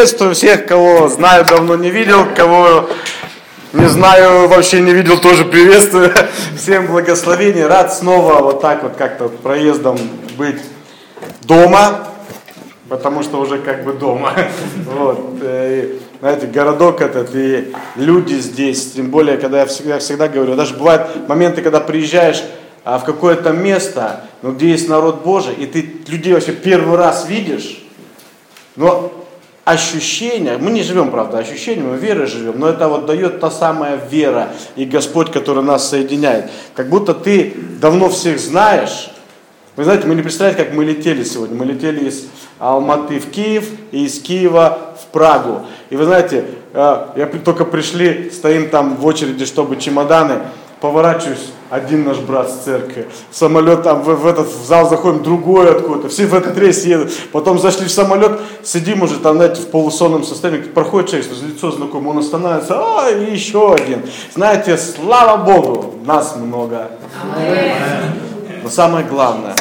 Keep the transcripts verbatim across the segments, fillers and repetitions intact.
Приветствую всех, кого знаю, давно не видел, кого не знаю, вообще не видел, тоже приветствую. Всем благословений. Рад снова вот так вот как-то проездом быть дома, потому что уже как бы дома. Вот. И, знаете, городок этот и люди здесь, тем более, когда я всегда, всегда говорю, даже бывают моменты, когда приезжаешь в какое-то место, ну, где есть народ Божий, и ты людей вообще первый раз видишь, но ощущение, мы не живем, правда, ощущением, мы верой живем, но это вот дает та самая вера и Господь, который нас соединяет. Как будто ты давно всех знаешь. Вы знаете, мы не представляете, как мы летели сегодня. Мы летели из Алматы в Киев и из Киева в Прагу. И вы знаете, я только пришли, стоим там в очереди, чтобы чемоданы, поворачиваюсь, один наш брат с церкви, самолет там, в, в этот в зал заходим, другой откуда-то, все в этот рейс едут, потом зашли в самолет, сидим уже там, знаете, в полусонном состоянии, проходит человек, лицо знакомое, он останавливается, а, и еще один. Знаете, слава Богу, нас много. Но самое главное,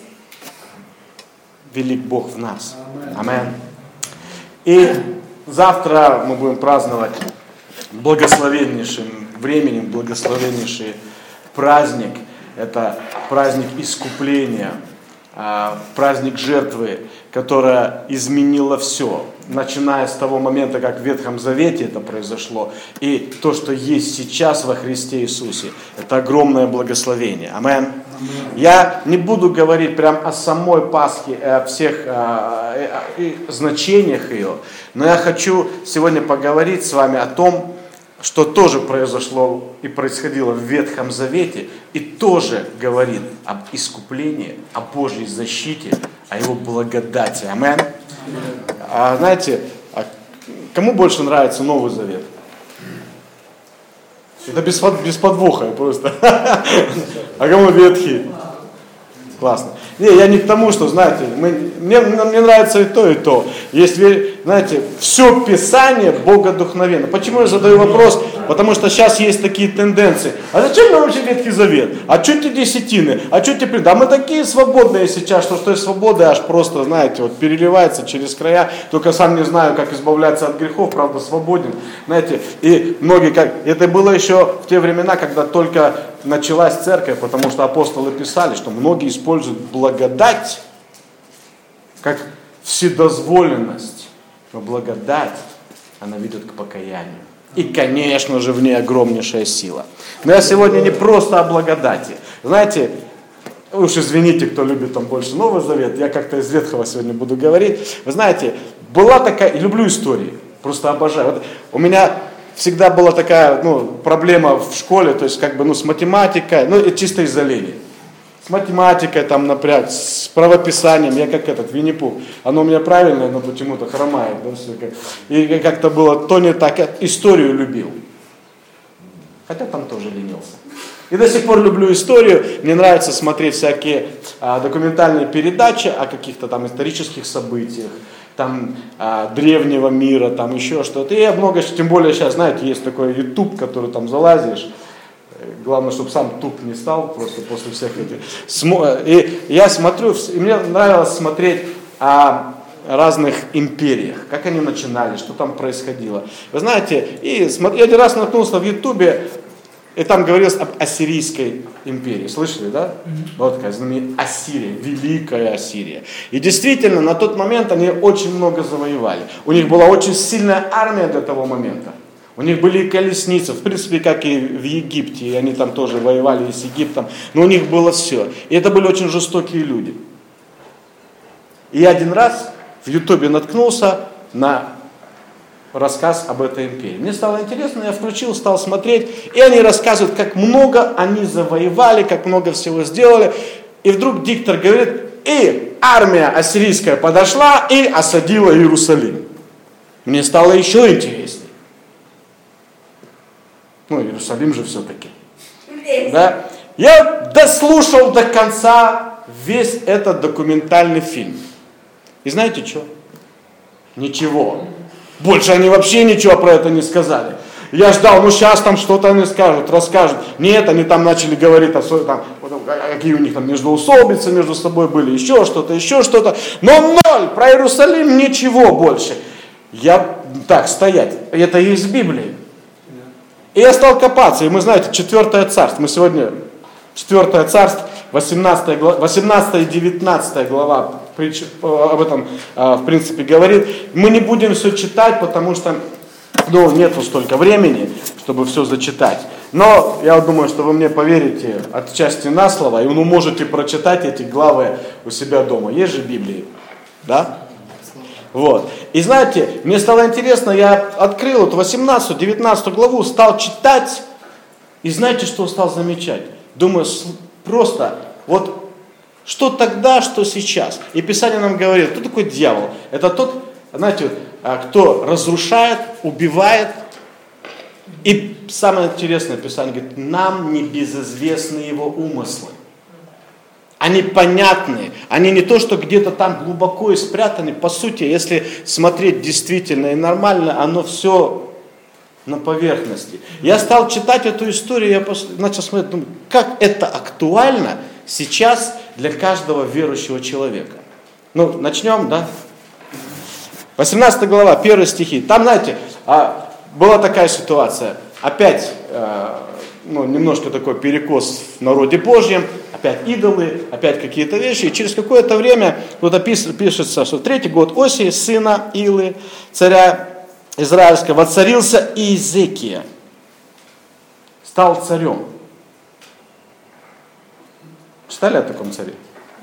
велик Бог в нас. Аминь. И завтра мы будем праздновать благословеннейшим временем, благословеннейший праздник. Это праздник искупления, праздник жертвы, которая изменила все. Начиная с того момента, как в Ветхом Завете это произошло, и то, что есть сейчас во Христе Иисусе, это огромное благословение. Аминь. Я не буду говорить прям о самой Пасхе, о всех о, о, о значениях ее, но я хочу сегодня поговорить с вами о том, что тоже произошло и происходило в Ветхом Завете, и тоже говорит об искуплении, о Божьей защите, о Его благодати. Аминь. А знаете, а кому больше нравится Новый Завет? Это без, без подвоха просто. А кому Ветхий? Классно. Не, я не к тому, что, знаете, мы, мне, мне нравится и то, и то. Если, знаете, все Писание богодухновенно. Почему я задаю вопрос? Потому что сейчас есть такие тенденции. А зачем нам вообще Ветхий Завет? А что те десятины? А что те преды? Да мы такие свободные сейчас, что что свобода аж просто, знаете, вот переливается через края. Только сам не знаю, как избавляться от грехов, правда, свободен. Знаете, и многие, как это было еще в те времена, когда только началась церковь, потому что апостолы писали, что многие используют благодать как вседозволенность. Но благодать, она ведет к покаянию. И, конечно же, в ней огромнейшая сила. Но я сегодня не просто о благодати. Знаете, уж извините, кто любит там больше Новый Завет, я как-то из Ветхого сегодня буду говорить. Вы знаете, была такая, люблю истории, просто обожаю. Вот у меня всегда была такая, ну, проблема в школе, то есть как бы, ну, с математикой, ну, это чисто из-за лени. С математикой там напряг, с правописанием, я как этот, Винни-Пух. Оно у меня правильное, но почему-то хромает. Да, все как. И как-то было то не так, я историю любил. Хотя там тоже ленился. И до сих пор люблю историю, мне нравится смотреть всякие а, документальные передачи о каких-то там исторических событиях, там а, древнего мира, там еще что-то. И я много, тем более сейчас, знаете, есть такой YouTube, который там залазишь. Главное, чтобы сам туп не стал просто после всех этих. И я смотрю, и мне нравилось смотреть о разных империях, как они начинали, что там происходило. Вы знаете, и я один раз наткнулся в Ютубе, и там говорилось об Ассирийской империи. Слышали, да? Вот такая знаменитая Ассирия, Великая Ассирия. И действительно, на тот момент они очень много завоевали. У них была очень сильная армия до того момента. У них были и колесницы, в принципе, как и в Египте, и они там тоже воевали и с Египтом, но у них было все. И это были очень жестокие люди. И я один раз в Ютубе наткнулся на рассказ об этой империи. Мне стало интересно, я включил, стал смотреть, и они рассказывают, как много они завоевали, как много всего сделали. И вдруг диктор говорит, и армия ассирийская подошла и осадила Иерусалим. Мне стало еще интереснее. Ну, Иерусалим же все-таки. Да? Я дослушал до конца весь этот документальный фильм. И знаете что? Ничего. Больше они вообще ничего про это не сказали. Я ждал, ну сейчас там что-то они скажут, расскажут. Нет, они там начали говорить, о, там, какие у них там междоусобицы между собой были, еще что-то, еще что-то. Но ноль, про Иерусалим ничего больше. Я, так, стоять, это есть в Библии. И я стал копаться, и мы, знаете, четвертое царство, мы сегодня, четвертое царство, восемнадцатая и девятнадцатая глава об этом, в принципе, говорит. Мы не будем все читать, потому что, ну, нету столько времени, чтобы все зачитать. Но я думаю, что вы мне поверите отчасти на слово, и вы можете прочитать эти главы у себя дома. Есть же Библии, да? Вот. И знаете, мне стало интересно, я открыл вот восемнадцатую, девятнадцатую главу, стал читать, и знаете, что стал замечать? Думаю, просто вот что тогда, что сейчас. И Писание нам говорит, кто такой дьявол? Это тот, знаете, кто разрушает, убивает. И самое интересное, Писание говорит, нам небезызвестны его умыслы. Они понятны, они не то, что где-то там глубоко и спрятаны. По сути, если смотреть действительно и нормально, оно все на поверхности. Я стал читать эту историю, я начал смотреть, думаю, как это актуально сейчас для каждого верующего человека. Ну, начнем, да? восемнадцатая глава, первые стихи. Там, знаете, была такая ситуация. Опять, ну, немножко такой перекос в народе Божьем. Опять идолы, опять какие-то вещи. И через какое-то время тут пишется, что в третий год Осии, сына Илы, царя израильского, воцарился Иезекия. Стал царем. Читали о таком царе?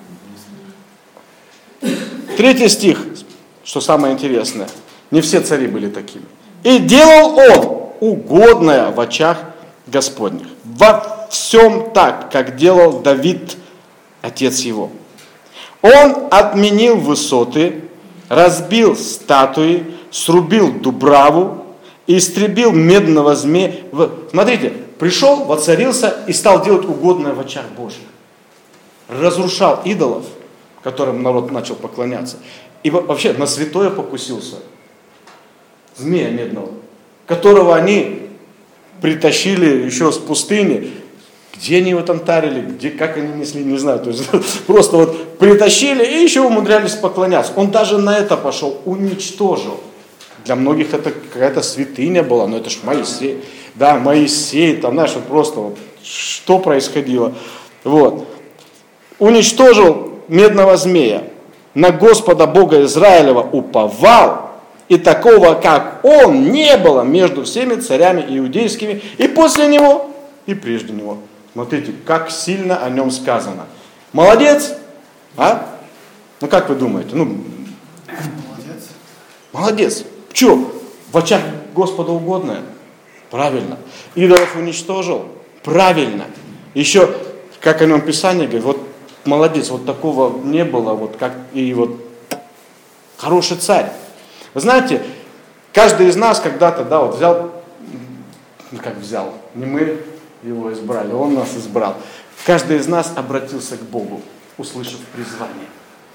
Третий стих, что самое интересное. Не все цари были такими. И делал он угодное в очах Господних. Во всем так, как делал Давид, отец его. Он отменил высоты, разбил статуи, срубил дубраву, истребил медного змея. Смотрите, пришел, воцарился и стал делать угодное в очах Божьих. Разрушал идолов, которым народ начал поклоняться. И вообще на святое покусился. Змея медного, которого они притащили еще с пустыни. Где они его там тарили, где, как они несли, не знаю. То есть просто вот притащили и еще умудрялись поклоняться. Он даже на это пошел, уничтожил. Для многих это какая-то святыня была, но это ж Моисей. Да, Моисей, там, знаешь, вот просто вот, что происходило. Вот. Уничтожил медного змея. На Господа Бога Израилева уповал. И такого, как он, не было между всеми царями иудейскими и после него, и прежде него. Смотрите, как сильно о нем сказано. Молодец? А? Ну, как вы думаете? Ну, молодец. Молодец. Че? В очах Господа угодное? Правильно. Идолов уничтожил? Правильно. Еще, как о нем Писание говорит, вот молодец, вот такого не было, вот как и вот хороший царь. Вы знаете, каждый из нас когда-то, да, вот взял, ну как взял, не мы его избрали, он нас избрал. Каждый из нас обратился к Богу, услышав призвание.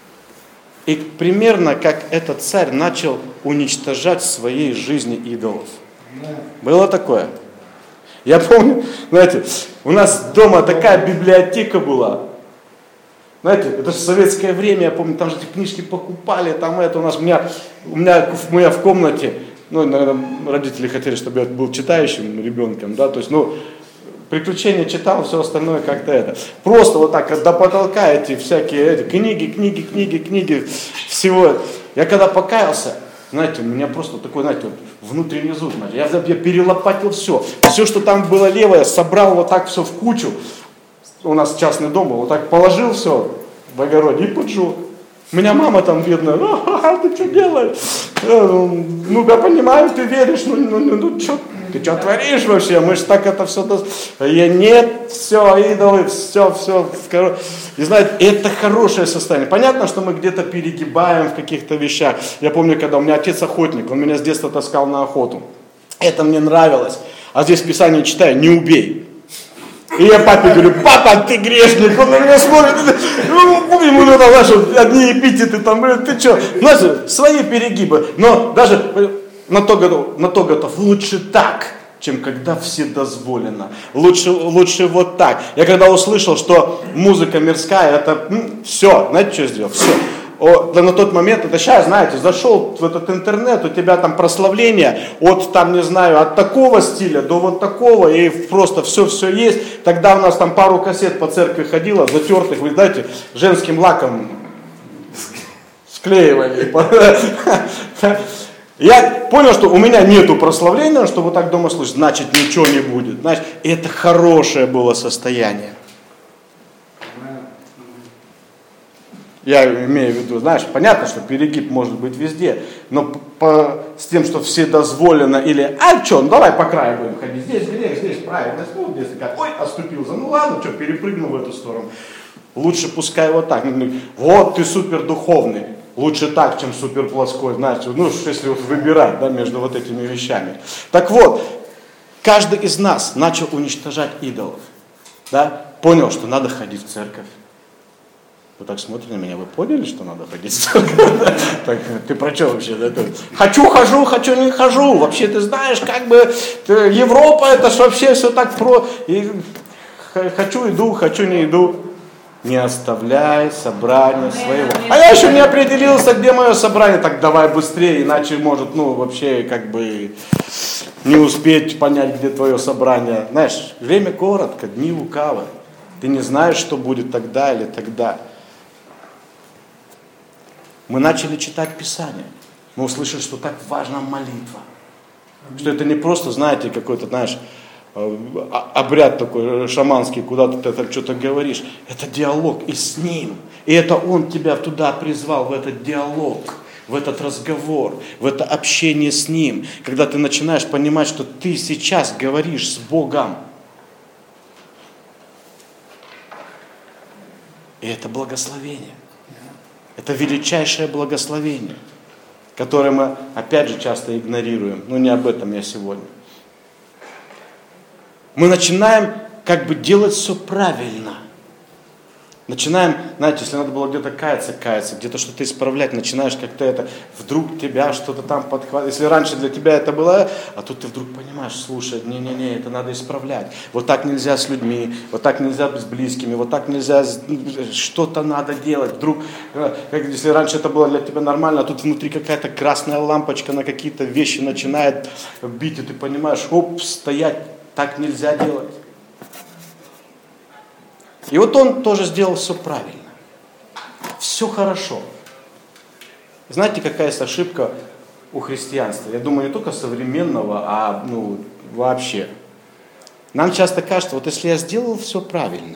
И примерно как этот царь начал уничтожать в своей жизни идолов. Было такое? Я помню, знаете, у нас дома такая библиотека была. Знаете, это же советское время, я помню, там же эти книжки покупали, там это у нас, у меня, у меня, у меня в комнате, ну, наверное, родители хотели, чтобы я был читающим ребенком, да, то есть, ну, приключения читал, все остальное как-то это. Просто вот так до потолка эти всякие эти, книги, книги, книги, книги, всего. Я когда покаялся, знаете, у меня просто такой, знаете, вот, внутренний зуд, знаете, я, я перелопатил все. Все, что там было левое, собрал вот так все в кучу. У нас частный дом был, вот так положил все в огороде и поджег. У меня мама там бедная, а, ты что делаешь? Ну, я понимаю, ты веришь, ну, ну, ну, ну что, ты что творишь вообще? Мы же так это все... Я, нет, все, идолы, все, все. И знаете, это хорошее состояние. Понятно, что мы где-то перегибаем в каких-то вещах. Я помню, когда у меня отец охотник, он меня с детства таскал на охоту. Это мне нравилось. А здесь в Писании читаю, не убей. И я папе говорю, папа, ты грешник, он на меня смотрит, ну, ему надо, знаешь, одни эпитеты там, блин, ты что, знаешь, свои перегибы, но даже на то готов, на то готов, лучше так, чем когда все дозволено, лучше, лучше вот так. Я когда услышал, что музыка мирская, это, ну, все, знаете, что я сделал, все, о, на тот момент, это сейчас, знаете, зашел в этот интернет, у тебя там прославление от, там, не знаю, от такого стиля до вот такого, и просто все-все есть. Тогда у нас там пару кассет по церкви ходило, затертых, вы знаете, женским лаком склеивали. Я понял, что у меня нету прославления, чтобы так дома слышать, значит ничего не будет. Значит, это хорошее было состояние. Я имею в виду, знаешь, понятно, что перегиб может быть везде, но по, с тем, что все дозволено, или, а что, ну давай по краю будем ходить, здесь грех, здесь правильно, ну, здесь как, ой, оступился, ну ладно, что, перепрыгнул в эту сторону. Лучше пускай вот так, вот ты супер духовный, лучше так, чем супер плоской, знаете, ну, если вот выбирать, да, между вот этими вещами. Так вот, каждый из нас начал уничтожать идолов, да, понял, что надо ходить в церковь. Вы так смотрите на меня, вы поняли, что надо ходить в церковь? Так, ты про что вообще? Хочу, хожу, хочу, не хожу. Вообще, ты знаешь, как бы Европа, это ж вообще все так про... И, хочу, иду, хочу, не иду. Не оставляй собрание своего. А я еще не определился, где мое собрание. Так давай быстрее, иначе может, ну, вообще, как бы не успеть понять, где твое собрание. Знаешь, время коротко, дни лукавы. Ты не знаешь, что будет тогда или тогда. Мы начали читать Писание. Мы услышали, что так важна молитва. Что это не просто, знаете, какой-то, знаешь, обряд такой шаманский, куда ты это что-то говоришь. Это диалог и с Ним. И это Он тебя туда призвал, в этот диалог, в этот разговор, в это общение с Ним. Когда ты начинаешь понимать, что ты сейчас говоришь с Богом. И это благословение. Это величайшее благословение, которое мы, опять же, часто игнорируем. Но не об этом я сегодня. Мы начинаем как бы делать все правильно. Начинаем, знаете, если надо было где-то каяться, каяться, где-то что-то исправлять, начинаешь как-то это, вдруг тебя что-то там подхватывает. Если раньше для тебя это было, а тут ты вдруг понимаешь, слушай, не-не-не, это надо исправлять. Вот так нельзя с людьми, вот так нельзя с близкими, вот так нельзя, что-то надо делать. Вдруг, как, если раньше это было для тебя нормально, а тут внутри какая-то красная лампочка на какие-то вещи начинает бить, и ты понимаешь, оп, стоять, так нельзя делать. И вот он тоже сделал все правильно. Все хорошо. Знаете, какая есть ошибка у христианства? Я думаю, не только современного, а ну, вообще. Нам часто кажется, вот если я сделал все правильно,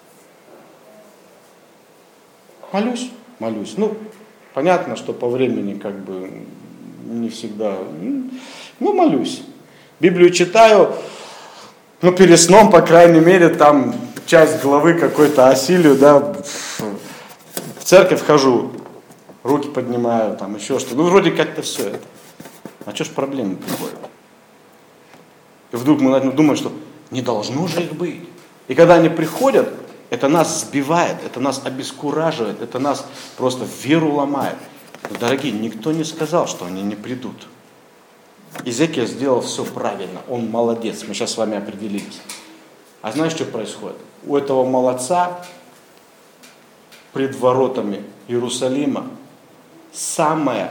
молюсь, молюсь. Ну, понятно, что по времени как бы не всегда, ну, молюсь. Библию читаю, ну, перед сном, по крайней мере, там часть главы какой-то осилию, да, в церковь хожу, руки поднимаю, там еще что-то. Ну, вроде как-то все это. А что ж проблемы приходят? И вдруг мы думаем, что не должно же их быть. И когда они приходят, это нас сбивает, это нас обескураживает, это нас просто веру ломает. Но, дорогие, никто не сказал, что они не придут. Иезекия сделал все правильно, он молодец, мы сейчас с вами определились. А знаешь, что происходит? У этого молодца пред воротами Иерусалима самая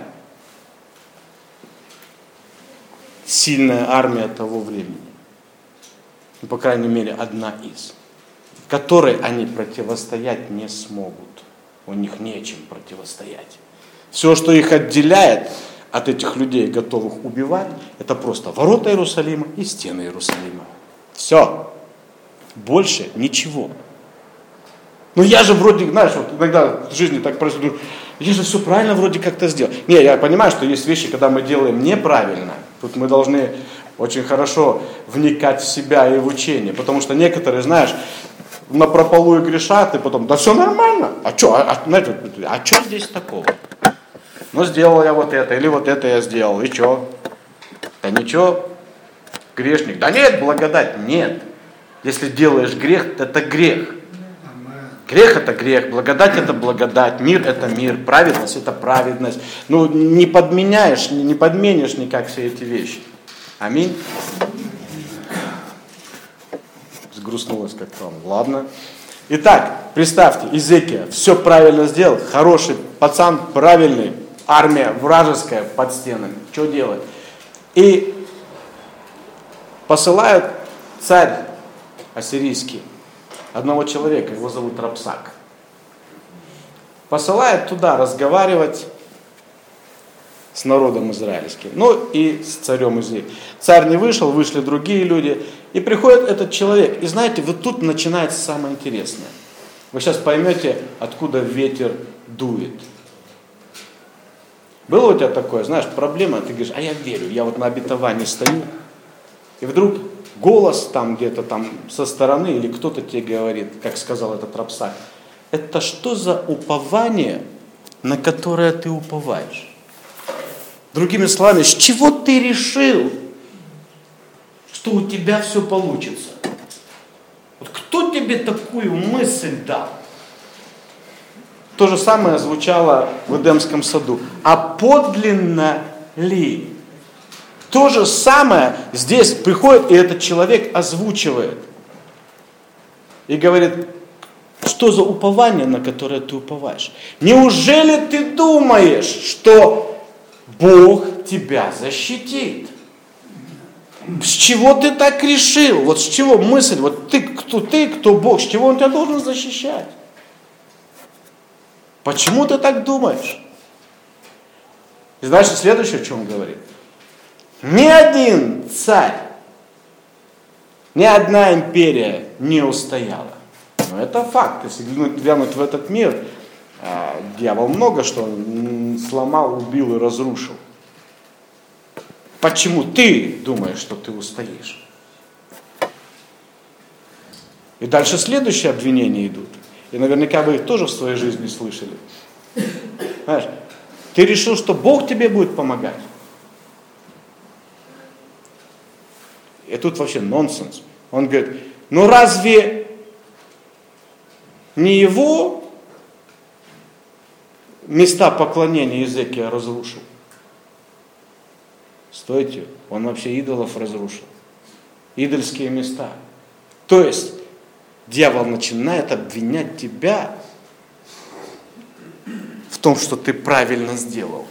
сильная армия того времени. Ну, по крайней мере, одна из. Которой они противостоять не смогут. У них нечем противостоять. Все, что их отделяет от этих людей, готовых убивать, это просто ворота Иерусалима и стены Иерусалима. Все. Больше ничего. Ну я же вроде, знаешь, вот иногда в жизни так происходит, я же все правильно вроде как-то сделал. Не, я понимаю, что есть вещи, когда мы делаем неправильно. Тут мы должны очень хорошо вникать в себя и в учение. Потому что некоторые, знаешь, напропалую грешат, и потом, да все нормально. А что, а, знаете, а что здесь такого? Ну сделал я вот это, или вот это я сделал, и что? Да ничего, грешник. Да нет, благодать, нет. Если делаешь грех, это грех. Грех это грех, благодать это благодать, мир это мир, праведность это праведность. Ну не подменяешь, не подменишь никак все эти вещи. Аминь. Сгрустнулось как-то. Ладно. Итак, представьте, Иезекия все правильно сделал, хороший пацан, правильный, армия вражеская под стенами. Что делать? И посылают царь ассирийский одного человека, его зовут Рапсак. Посылает туда разговаривать с народом израильским, ну и с царем Иезекиилем. Царь не вышел, вышли другие люди, и приходит этот человек. И знаете, вот тут начинается самое интересное. Вы сейчас поймете, откуда ветер дует. Было у тебя такое, знаешь, проблема, ты говоришь, а я верю, я вот на обетовании стою, и вдруг голос там где-то там со стороны, или кто-то тебе говорит, как сказал этот Рапсак, это что за упование, на которое ты уповаешь? Другими словами, с чего ты решил, что у тебя все получится? Вот кто тебе такую мысль дал? То же самое звучало в Эдемском саду. А подлинно ли? То же самое здесь приходит, и этот человек озвучивает. И говорит, что за упование, на которое ты уповаешь? Неужели ты думаешь, что Бог тебя защитит? С чего ты так решил? Вот с чего мысль? Вот ты кто, ты, кто Бог? С чего Он тебя должен защищать? Почему ты так думаешь? И дальше следующее, о чем он говорит. Ни один царь, ни одна империя не устояла. Но это факт. Если глянуть в этот мир, дьявол много что сломал, убил и разрушил. Почему ты думаешь, что ты устоишь? И дальше следующие обвинения идут. И наверняка вы их тоже в своей жизни слышали. Знаешь, ты решил, что Бог тебе будет помогать. И тут вообще нонсенс. Он говорит, ну разве не его места поклонения Иезекия разрушил? Стойте, он вообще идолов разрушил. Идольские места. То есть, дьявол начинает обвинять тебя в том, что ты правильно сделал.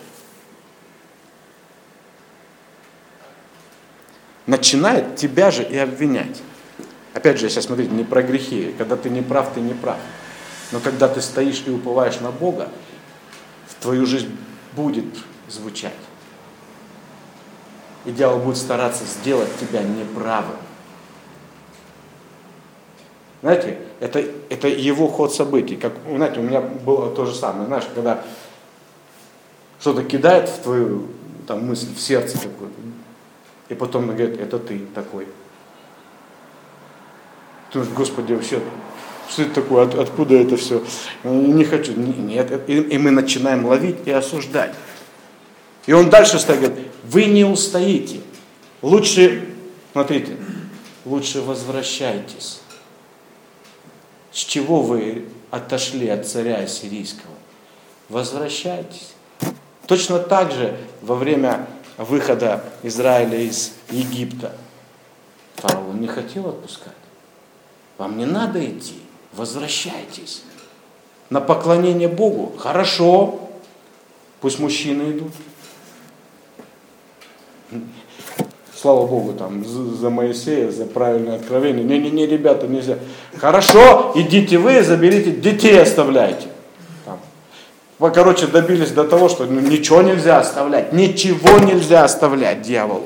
Начинает тебя же и обвинять. Опять же, сейчас смотрите, не про грехи. Когда ты не прав, ты не прав. Но когда ты стоишь и уповаешь на Бога, в твою жизнь будет звучать. И дьявол будет стараться сделать тебя неправым. Знаете, это, это его ход событий. Как, знаете, у меня было то же самое. Знаешь, когда что-то кидает в твою там, мысль, в сердце какую-то, и потом говорит, это ты такой. Ты думаешь, Господи, вообще, что это такое, от, откуда это все? Не хочу. Нет, и, и мы начинаем ловить и осуждать. И он дальше стоит, говорит, вы не устоите. Лучше, смотрите, лучше возвращайтесь. С чего вы отошли от царя ассирийского? Возвращайтесь. Точно так же во время выхода Израиля из Египта фараон не хотел отпускать. Вам не надо идти, возвращайтесь. На поклонение Богу хорошо, пусть мужчины идут. Слава Богу, там, за Моисея, за правильное откровение. Не-не-не, ребята, нельзя. Хорошо, идите вы, заберите, детей оставляйте. Там. Вы, короче, добились до того, что ну, ничего нельзя оставлять. Ничего нельзя оставлять дьяволу.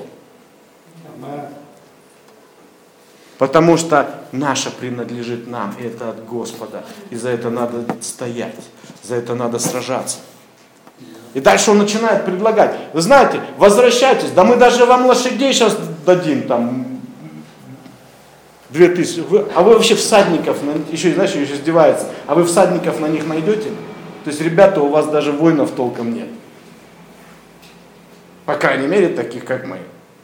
Потому что наше принадлежит нам, и это от Господа. И за это надо стоять, за это надо сражаться. И дальше он начинает предлагать. Вы знаете, возвращайтесь, да мы даже вам лошадей сейчас дадим, там, две тысячи. Вы, а вы вообще всадников, еще, знаешь, еще издевается, а вы всадников на них найдете? То есть, ребята, у вас даже воинов толком нет. По крайней мере, таких, как мы.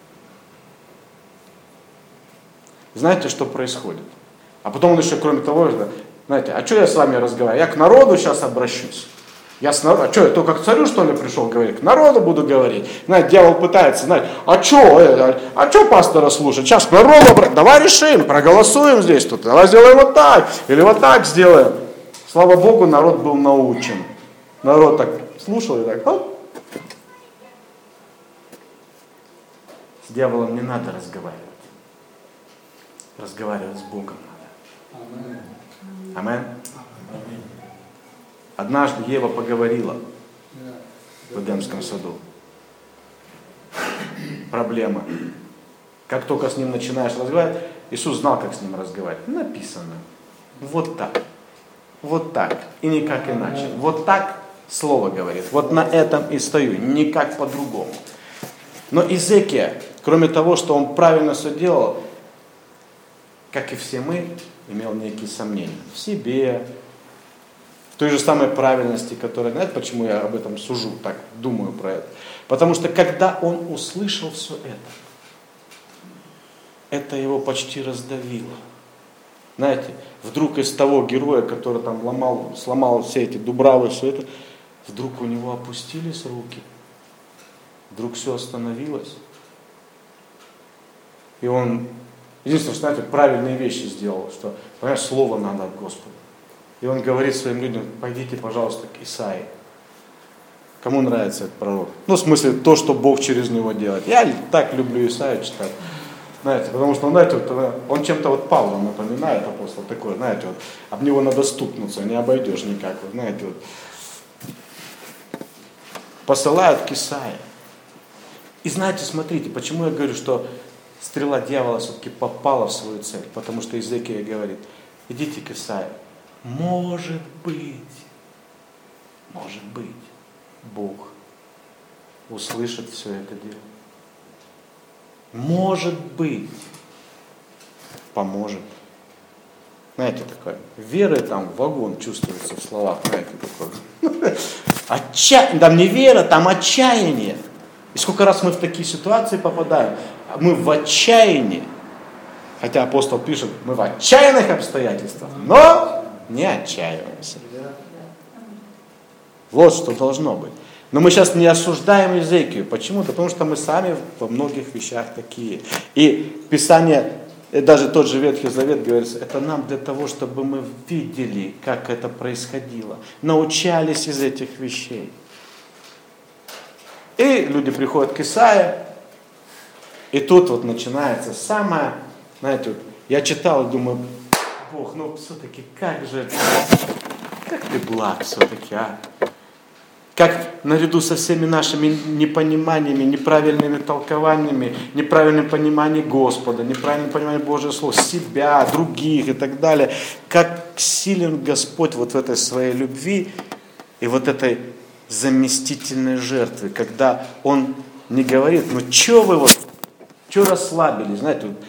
Знаете, что происходит? А потом он еще, кроме того, знаете, а что я с вами разговариваю? Я к народу сейчас обращусь. Я с народом, а что, я только к царю, что ли, пришел говорить? К народу буду говорить. Знаете, дьявол пытается, знаете, а что, а, а что пастора слушать? Сейчас к народу, давай решим, проголосуем здесь тут, давай сделаем вот так, или вот так сделаем. Слава Богу, народ был научен. Народ так слушал и так, оп. С дьяволом не надо разговаривать. Разговаривать с Богом надо. Аминь. Однажды Ева поговорила в Эдемском саду. Проблема. Как только с ним начинаешь разговаривать, Иисус знал, как с ним разговаривать. Написано. Вот так. Вот так. И никак иначе. Вот так Слово говорит. Вот на этом и стою. Никак по-другому. Но Иезекия, кроме того, что он правильно все делал, как и все мы, имел некие сомнения в себе, в той же самой правильности, которая, знаете, почему я об этом сужу, так думаю про это? Потому что когда он услышал все это, это его почти раздавило. Знаете, вдруг из того героя, который там ломал, сломал все эти дубравы, все это, вдруг у него опустились руки, вдруг все остановилось. И он, единственное, что, знаете, правильные вещи сделал, что, понимаешь, слово надо от Господа. И он говорит своим людям, пойдите, пожалуйста, к Исаии. Кому нравится этот пророк? Ну, в смысле, то, что Бог через него делает. Я так люблю Исаию читать. Знаете, потому что, знаете, вот, он чем-то вот Павла напоминает, апостол такой, знаете, вот, об него надо стукнуться, не обойдешь никак. Вот, знаете, вот. Посылают к Исаии. И знаете, смотрите, почему я говорю, что стрела дьявола все-таки попала в свою цель. Потому что Иезекия говорит, идите к Исаии. Может быть, может быть, Бог услышит все это дело. Может быть, поможет. Знаете, такое, веры там вагон чувствуется в словах, знаете, такое. Отча... Там не вера, там отчаяние. И сколько раз мы в такие ситуации попадаем, мы в отчаянии. Хотя апостол пишет, мы в отчаянных обстоятельствах, но не отчаиваемся. Вот что должно быть. Но мы сейчас не осуждаем Иезекию. Почему? Да потому что мы сами во многих вещах такие. И Писание, даже тот же Ветхий Завет говорится, это нам для того, чтобы мы видели, как это происходило. Научались из этих вещей. И люди приходят к Исаии, и тут вот начинается самое, знаете, вот, я читал и думаю, Бог, ну все-таки как же, как ты благ все-таки, а? Как наряду со всеми нашими непониманиями, неправильными толкованиями, неправильным пониманием Господа, неправильным пониманием Божьего Слова, себя, других и так далее, как силен Господь вот в этой своей любви и вот этой заместительной жертвы, когда Он не говорит, ну что вы вот, что расслабились, знаете, вот.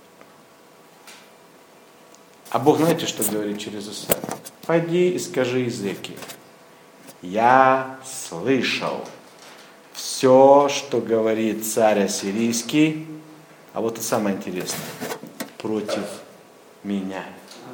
А Бог, знаете, что говорит через Исаию? Пойди и скажи Иезекии. Я слышал все, что говорит царь ассирийский, а вот это самое интересное, против меня.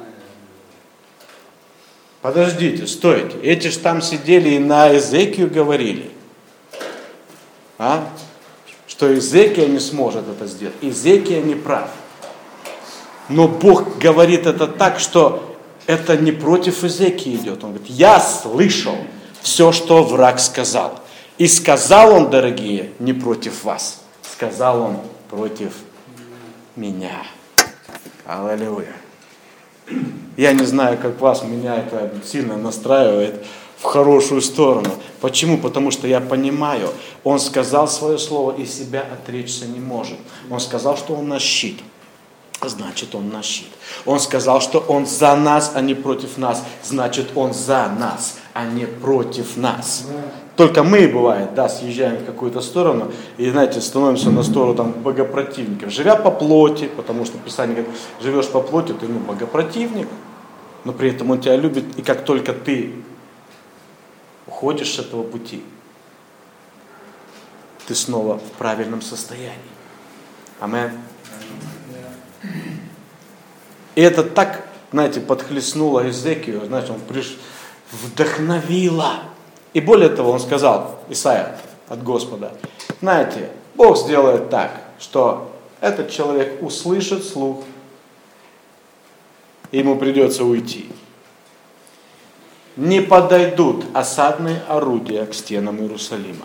Подождите, стойте, эти же там сидели и на Иезекию говорили, а? Что Иезекия не сможет это сделать, Иезекия не прав. Но Бог говорит это так, что это не против Иезекии идет. Он говорит, я слышал все, что враг сказал. И сказал он, дорогие, не против вас. Сказал он против меня. Аллилуйя. Я не знаю, как вас, меня это сильно настраивает в хорошую сторону. Почему? Потому что я понимаю, он сказал свое слово и себя отречься не может. Он сказал, что он наш щит. Значит, он наш щит. Он сказал, что он за нас, а не против нас. Значит, он за нас, а не против нас. Только мы, бывает, да, съезжаем в какую-то сторону и, знаете, становимся на сторону там богопротивников. Живя по плоти, потому что Писание говорит, живешь по плоти, ты ну, богопротивник, но при этом он тебя любит, и как только ты уходишь с этого пути, ты снова в правильном состоянии. Аминь. И это так, знаете, подхлестнуло Иезекию, знаете, он приш... вдохновило. И более того, он сказал, Исайя от Господа, знаете, Бог сделает так, что этот человек услышит слух, и ему придется уйти. Не подойдут осадные орудия к стенам Иерусалима.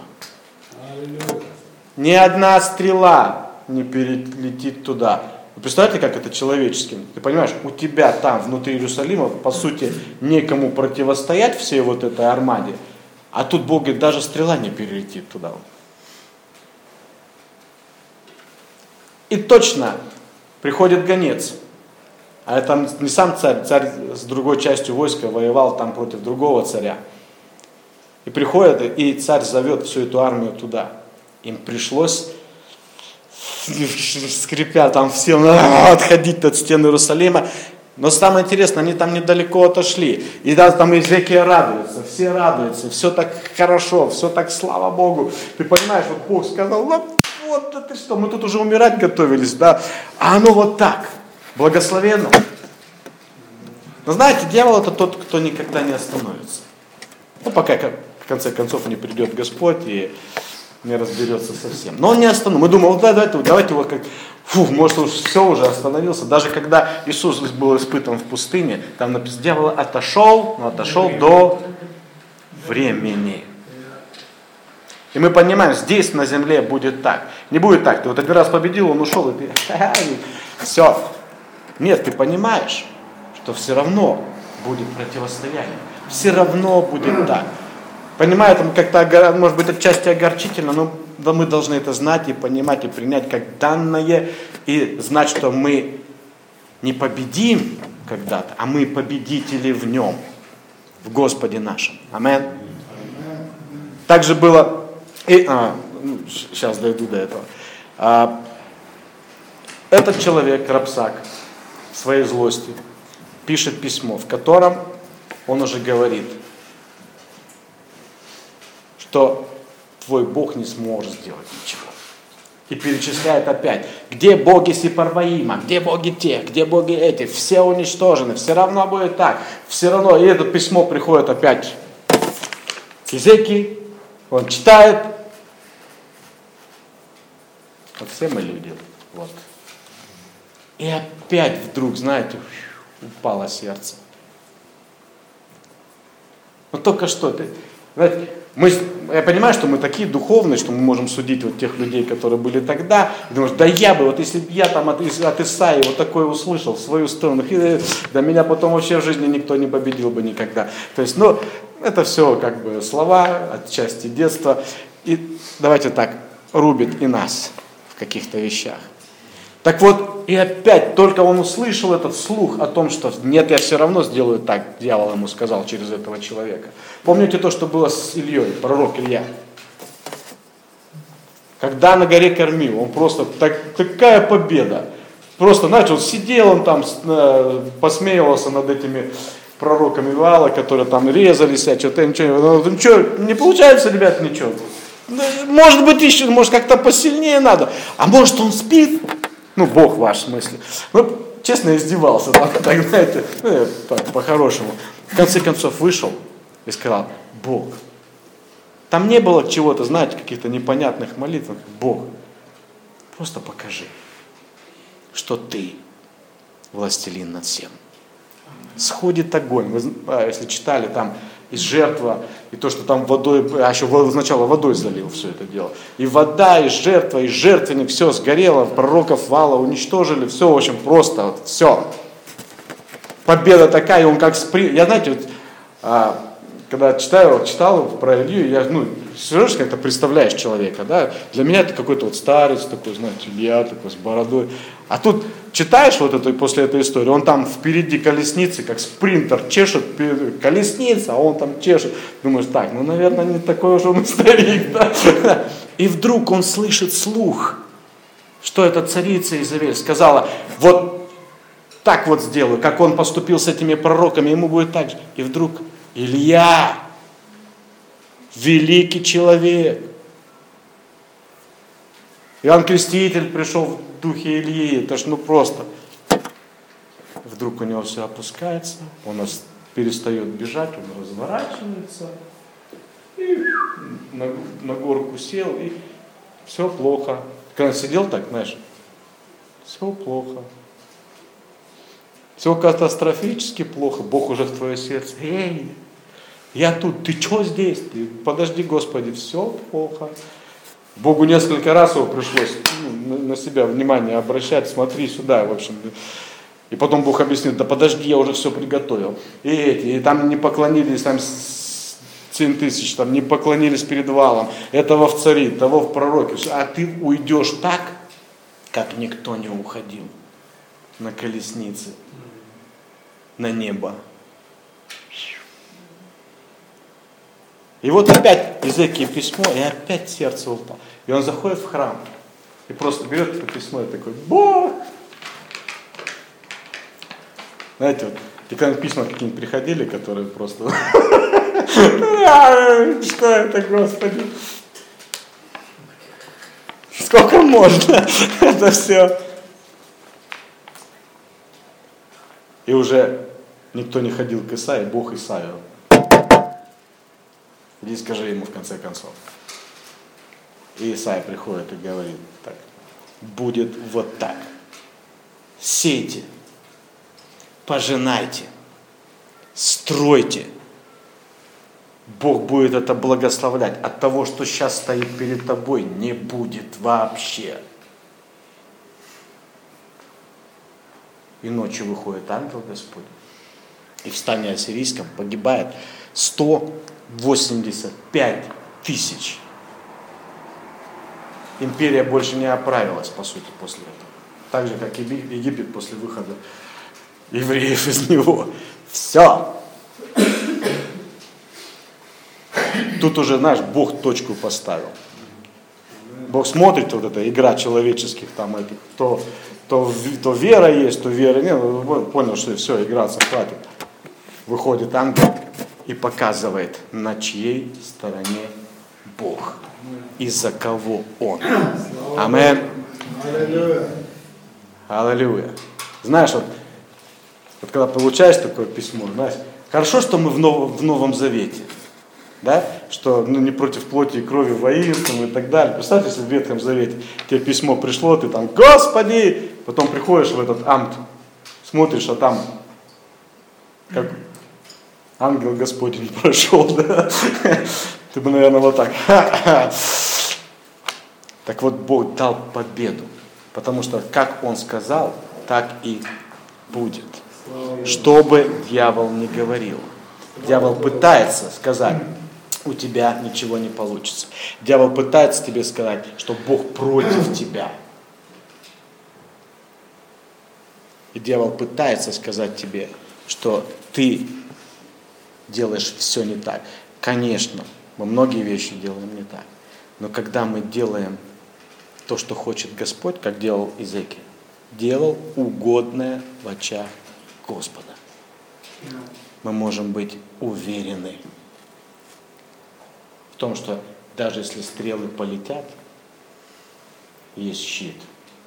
Ни одна стрела не перелетит туда. Вы представляете, как это человечески? Ты понимаешь, у тебя там, внутри Иерусалима, по сути, некому противостоять всей вот этой армаде. А тут Бог говорит, даже стрела не перелетит туда. И точно приходит гонец. А это не сам царь, царь с другой частью войска воевал там против другого царя. И приходит, и царь зовет всю эту армию туда. Им пришлось, скрипя там всем, отходить от стен Иерусалима. Но самое интересное, они там недалеко отошли. И да, там Изекия радуется, все радуются, все так хорошо, все так, слава Богу. Ты понимаешь, вот Бог сказал, вот, вот да ты что, мы тут уже умирать готовились, да? А оно вот так, благословенно. Но знаете, дьявол это тот, кто никогда не остановится. Ну, пока, в конце концов, не придет Господь и не разберется совсем. Но он не остановится. Мы думаем, вот давайте, давайте его как... Фу, может, уж все уже остановился. Даже когда Иисус был испытан в пустыне, там написано, дьявол отошел, но отошел до времени. И мы понимаем, здесь на земле будет так. Не будет так. Ты вот один раз победил, он ушел, и ты... Все. Нет, ты понимаешь, что все равно будет противостояние. Все равно будет так. Понимаю, там как-то, может быть, отчасти огорчительно, но да, мы должны это знать и понимать, и принять как данное, и знать, что мы не победим когда-то, а мы победители в Нем, в Господе нашем. Амин. Также было, и, а, ну, сейчас дойду до этого. А, этот человек, Рабсак, в своей злости пишет письмо, в котором он уже говорит, что твой Бог не сможет сделать ничего. И перечисляет опять, где боги Сепарваима, где боги те, где боги эти, все уничтожены, все равно будет так, все равно, и это письмо приходит опять к Изекии, он читает, вот все мы люди, вот. И опять вдруг, знаете, упало сердце. Но только что, ты, знаете, мы, я понимаю, что мы такие духовные, что мы можем судить вот тех людей, которые были тогда, и думаешь, да я бы, вот если бы я там от, от Исаии вот такое услышал в свою сторону, и, да меня потом вообще в жизни никто не победил бы никогда. То есть, ну, это все как бы слова, отчасти детства, и давайте так, рубит и нас в каких-то вещах. Так вот, и опять, только он услышал этот слух о том, что нет, я все равно сделаю так, дьявол ему сказал через этого человека. Помните то, что было с Ильей, пророк Илья? Когда на горе кормил, он просто, так, такая победа. Просто, знаете, он сидел, он там посмеивался над этими пророками Ваала, которые там резались, а что-то ничего, ну что, не получается, ребят, ничего. Может быть, еще, может, как-то посильнее надо. А может, он спит? Ну, Бог ваш, в смысле. Ну, честно, издевался, так, так знаете, ну, так, по-хорошему. В конце концов вышел и сказал, Бог. Там не было чего-то, знаете, каких-то непонятных молитв. Бог, просто покажи, что ты властелин над всем. Сходит огонь. Вы, если читали, там из жертва, и то, что там водой, а еще сначала водой залил все это дело. И вода, и жертва, и жертвенник, все сгорело, пророков Ваала уничтожили, все очень просто, вот, все. Победа такая, и он как спринт. Я, знаете, вот, а, когда читаю, читал про Илью, я, ну, все же как-то представляешь человека, да, для меня это какой-то вот старец такой, знаете, Илья такой с бородой, а тут читаешь вот это после этой истории, он там впереди колесницы, как спринтер, чешет колесница, а он там чешет, думаешь, так, ну, наверное, не такой уж он и старик, да, и вдруг он слышит слух, что эта царица Изавель сказала, вот так вот сделаю, как он поступил с этими пророками, ему будет так же, и вдруг Илья, великий человек. Иоанн Креститель пришел в духе Ильи, это ж ну просто. Вдруг у него все опускается, он перестает бежать, он разворачивается и и на, на горку сел, и все плохо. Когда сидел так, знаешь, все плохо. Все катастрофически плохо. Бог уже в твое сердце. Эй, я тут, ты что здесь? Ты, подожди, Господи, все плохо. Богу несколько раз его пришлось ну, на себя внимание обращать, смотри сюда, в общем. И потом Бог объяснил, да подожди, я уже все приготовил. И эти, и там не поклонились, там семь тысяч, там не поклонились перед валом, этого в цари, того в пророке. А ты уйдешь так, как никто не уходил на колеснице, на небо. И вот опять Иезекии письмо, и опять сердце упало. И он заходит в храм, и просто берет это письмо и такой, Бог! Знаете, вот, и когда письма какие-нибудь приходили, которые просто, что это, Господи? Сколько можно это все? И уже никто не ходил к Исаии, Бог Исаию. Иди скажи ему в конце концов. И Исаия приходит и говорит так. Будет вот так. Сейте, пожинайте, стройте. Бог будет это благословлять. От того, что сейчас стоит перед тобой, не будет вообще. И ночью выходит ангел Господень. И в стане ассирийском погибает сто восемьдесят пять тысяч. Империя больше не оправилась, по сути, после этого. Так же, как и Египет после выхода евреев из него. Все. Тут уже, знаешь, Бог точку поставил. Бог смотрит, вот эта игра человеческих, там, это, то, то, то вера есть, то вера нет. Он понял, что все, играться хватит. Выходит ангел и показывает, на чьей стороне Бог и за кого Он. Амин. Аллилуйя. Знаешь, вот, вот когда получаешь такое письмо, знаешь, хорошо, что мы в, нов, в Новом Завете, да, что ну, не против плоти и крови воинствуем и так далее. Представьте, если в Ветхом Завете тебе письмо пришло, ты там, Господи, потом приходишь в этот амт, смотришь, а там как ангел Господень прошел, да? Ты бы, наверное, вот так. Так вот, Бог дал победу, потому что как Он сказал, так и будет. Что бы дьявол ни говорил. Дьявол пытается сказать, у тебя ничего не получится. Дьявол пытается тебе сказать, что Бог против тебя. И дьявол пытается сказать тебе, что ты делаешь все не так. Конечно, мы многие вещи делаем не так. Но когда мы делаем то, что хочет Господь, как делал Иезекия, делал угодное в очах Господа, мы можем быть уверены в том, что даже если стрелы полетят, есть щит.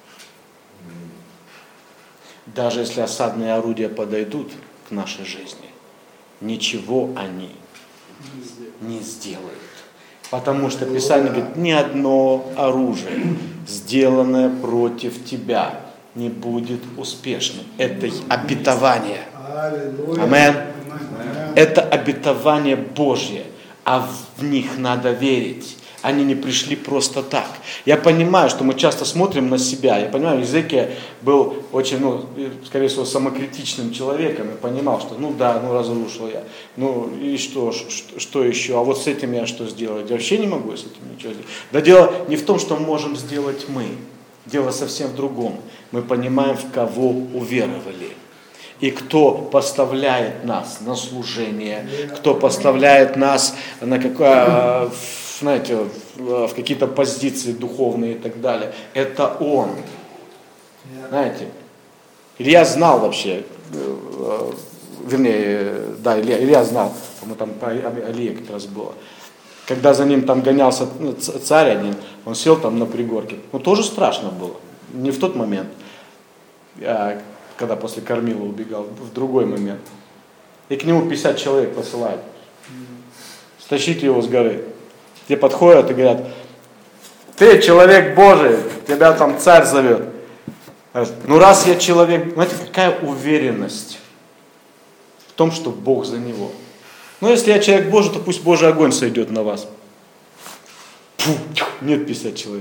Даже если осадные орудия подойдут к нашей жизни, ничего они не сделают. Потому что Писание говорит, ни одно оружие, сделанное против тебя, не будет успешным. Это обетование. Амин. Это обетование Божье, а в них надо верить. Они не пришли просто так. Я понимаю, что мы часто смотрим на себя. Я понимаю, Иезекия был очень, ну, скорее всего, самокритичным человеком и понимал, что ну да, ну разрушил я. Ну и что, что, что еще? А вот с этим я что сделать? Я вообще не могу с этим ничего сделать. Да дело не в том, что можем сделать мы. Дело совсем в другом. Мы понимаем, в кого уверовали. И кто поставляет нас на служение, кто поставляет нас на какое, знаете, в какие-то позиции духовные и так далее. Это Он. Знаете, Илья знал вообще, вернее, да, Илья, Илья знал, по-моему, там про Алия как раз было. Когда за ним там гонялся царь один, он сел там на пригорке. Ну, тоже страшно было. Не в тот момент, а когда после кормила убегал, в другой момент. И к нему пятьдесят человек посылают. Стащите его с горы. Тебе подходят и говорят, ты человек Божий, тебя там царь зовет. Ну раз я человек, знаете, какая уверенность в том, что Бог за него. Ну если я человек Божий, то пусть Божий огонь сойдет на вас. Фу, нет пятьдесят человек.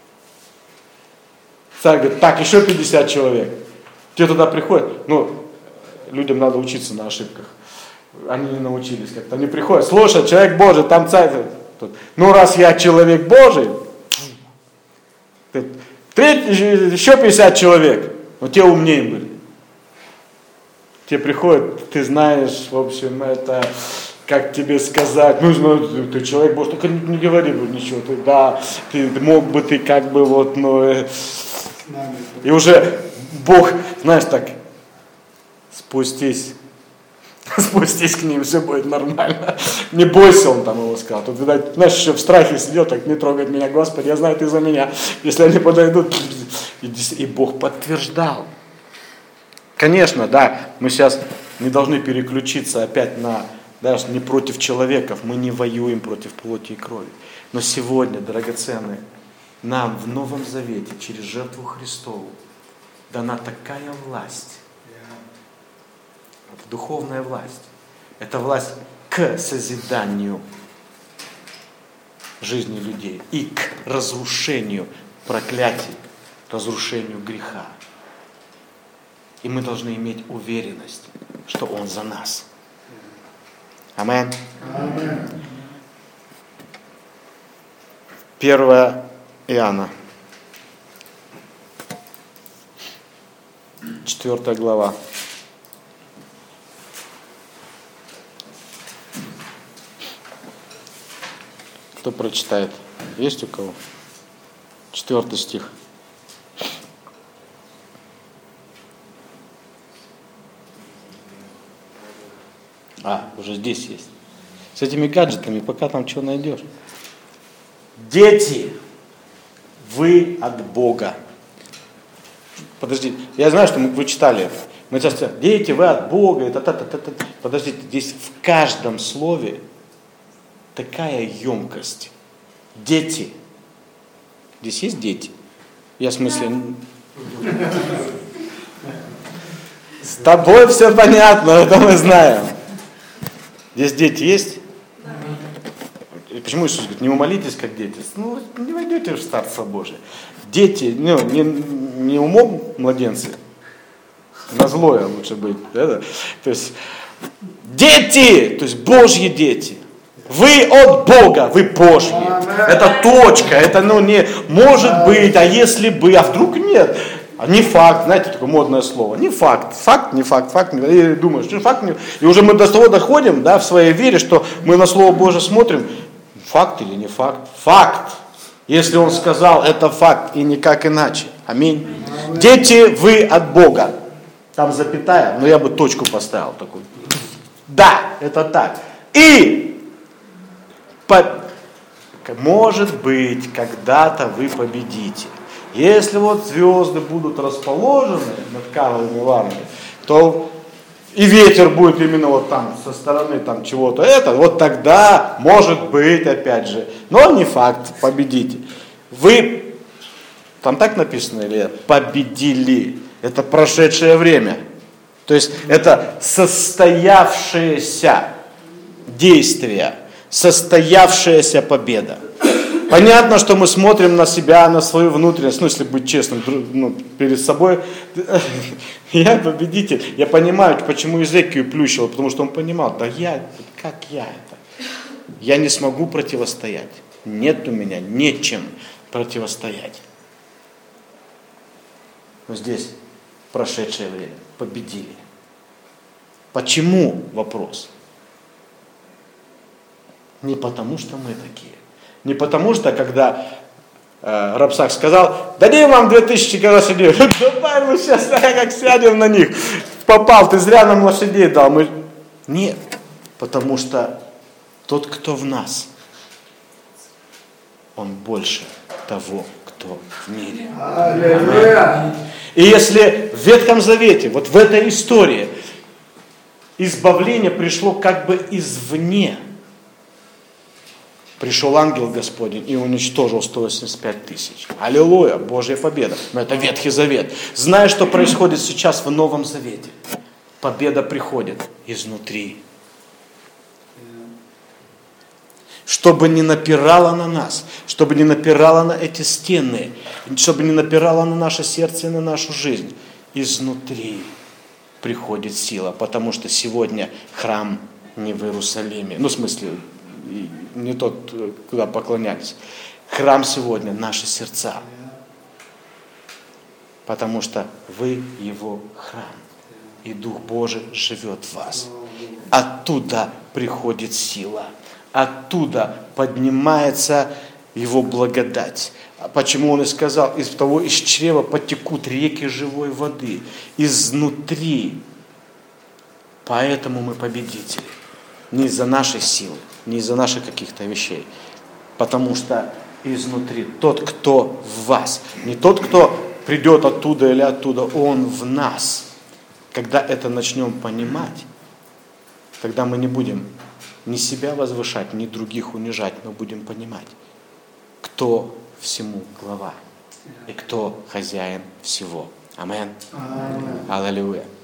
Царь говорит, так, еще пятьдесят человек. Те туда приходят, ну, людям надо учиться на ошибках. Они не научились как-то. Они приходят, слушай, человек Божий, там царь. Ну раз я человек Божий, третий, еще пятьдесят человек, но те умнее были. Те приходят, ты знаешь, в общем, это, как тебе сказать, ну, ты человек Божий, только не, не говори ничего, ты, да, ты мог бы, ты как бы вот, ну, и уже Бог, знаешь, так, спустись, спустись к ним, все будет нормально. Не бойся, он там его сказал. Тут, видать, знаешь, еще в страхе сидел, так не трогать меня, Господи, я знаю, ты за меня. Если они подойдут, и, и Бог подтверждал. Конечно, да, мы сейчас не должны переключиться опять на, даже не против человеков, мы не воюем против плоти и крови. Но сегодня, драгоценные, нам в Новом Завете через жертву Христову дана такая власть. Это духовная власть. Это власть к созиданию жизни людей и к разрушению проклятий, разрушению греха. И мы должны иметь уверенность, что Он за нас. Аминь. первое Иоанна, четвёртая глава. Кто прочитает? Есть у кого? Четвертый стих. А, уже здесь есть. С этими гаджетами пока там что найдешь. Дети, вы от Бога. Подождите, я знаю, что мы вы читали это. Мы сейчас сказали, дети, вы от Бога. Это, та, та, та, та. Подождите, здесь в каждом слове такая емкость. Дети. Здесь есть дети? Я в смысле... С тобой все понятно, это мы знаем. Здесь дети есть? Почему Иисус говорит, не умолитесь, как дети? Ну, не войдете в Царство Божие. Дети, ну, не, не умом младенцы, на злое лучше быть. Это? То есть, дети, то есть Божьи дети. Вы от Бога, вы Божьи. Это точка, это ну не может быть, а если бы, а вдруг нет. Не факт, знаете, такое модное слово. Не факт, факт, не факт, факт. И думаешь, что факт не... И уже мы до того доходим, да, в своей вере, что мы на Слово Божие смотрим. Факт или не факт? Факт. Если Он сказал, это факт и никак иначе. Аминь. Аминь. Дети, вы от Бога. Там запятая, но я бы точку поставил такую. Да, это так. И по... может быть, когда-то вы победите. Если вот звезды будут расположены над Карловыми Варами, то и ветер будет именно вот там, со стороны там чего-то это, вот тогда, может быть, опять же, но не факт, победите. Вы, там так написано или победили, это прошедшее время. То есть это состоявшееся действие, состоявшаяся победа. Понятно, что мы смотрим на себя, на свою внутренность, ну, если быть честным, ну, перед собой. Я победитель. Я понимаю, почему Изекию плющило, потому что он понимал, да я, как я это? Я не смогу противостоять. Нет у меня нечем противостоять. Но здесь прошедшее время победили. Почему? Вопрос. Не потому, что мы такие. Не потому что, когда э, Рапсак сказал, дадим вам две тысячи лошадей, давай мы сейчас как сядем на них. Попал, ты зря нам лошадей дал. Мы... Нет, потому что тот, кто в нас, он больше того, кто в мире. И если в Ветхом Завете, вот в этой истории, избавление пришло как бы извне, Пришел ангел Господень и уничтожил сто восемьдесят пять тысяч. Аллилуйя, Божья победа. Но это Ветхий Завет. Знаешь, что происходит сейчас в Новом Завете? Победа приходит изнутри. Чтобы не напирало на нас, чтобы не напирало на эти стены, чтобы не напирало на наше сердце и на нашу жизнь. Изнутри приходит сила, потому что сегодня храм не в Иерусалиме. Ну, в смысле, не тот, куда поклонялись. Храм сегодня наши сердца. Потому что вы его храм. И Дух Божий живет в вас. Оттуда приходит сила. Оттуда поднимается его благодать. Почему он и сказал, из того, из чрева потекут реки живой воды. Изнутри. Поэтому мы победители. Не из-за нашей силы, не из-за наших каких-то вещей. Потому что изнутри тот, кто в вас. Не тот, кто придет оттуда или оттуда, он в нас. Когда это начнем понимать, тогда мы не будем ни себя возвышать, ни других унижать, но будем понимать, кто всему глава и кто хозяин всего. Амин. Аллилуйя.